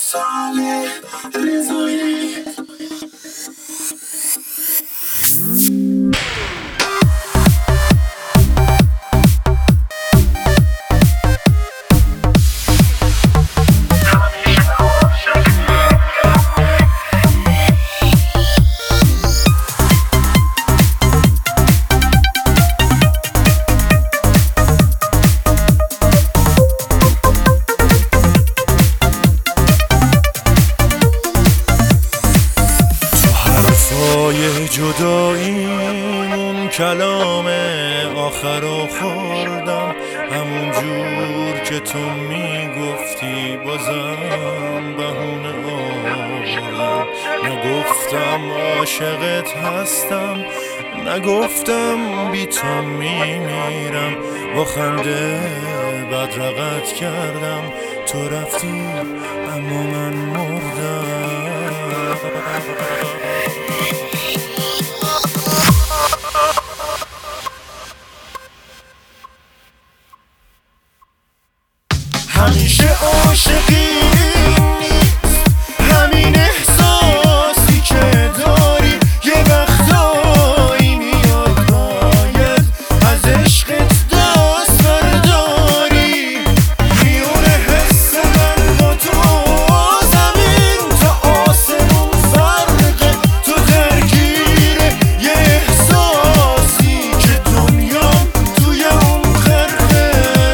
صالح رضایی. جداییمون کلام آخرو خوردم، همون جور که تو میگفتی بازم بهونه آوردم. نگفتم عاشقت هستم، نگفتم بی تو میمیرم. با خنده بدرقت کردم، تو رفتی اما من مردم. همیشه عاشقی نیست همین احساسی که داری، یه وقتایی میاد باید از عشقت دست برداری. میونه حس من با تو زمین تا آسمون فرقه، تو درگیره یه احساسی که دنیام توی اون غرقه.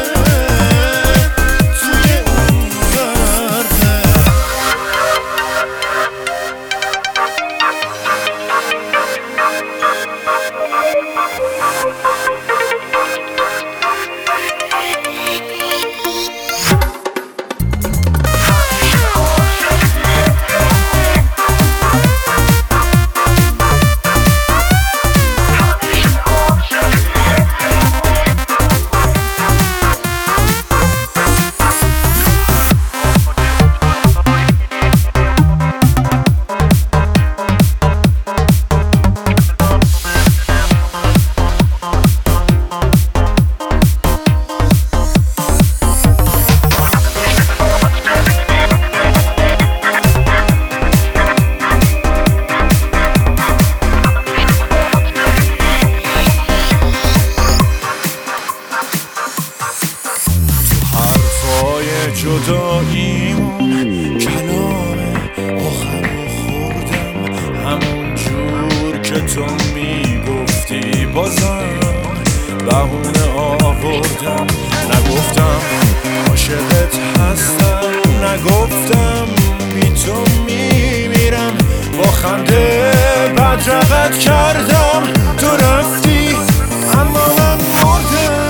جداییمون کلام آخرو خوردم، همون جور که تو میگفتی بازم بهونه آوردم. نگفتم عاشقت هستم، نگفتم بی تو میمیرم. با خنده بدرقت کردم، تو رفتی اما من مردم.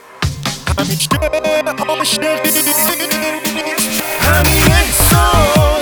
همیشه عاشقی همین احساس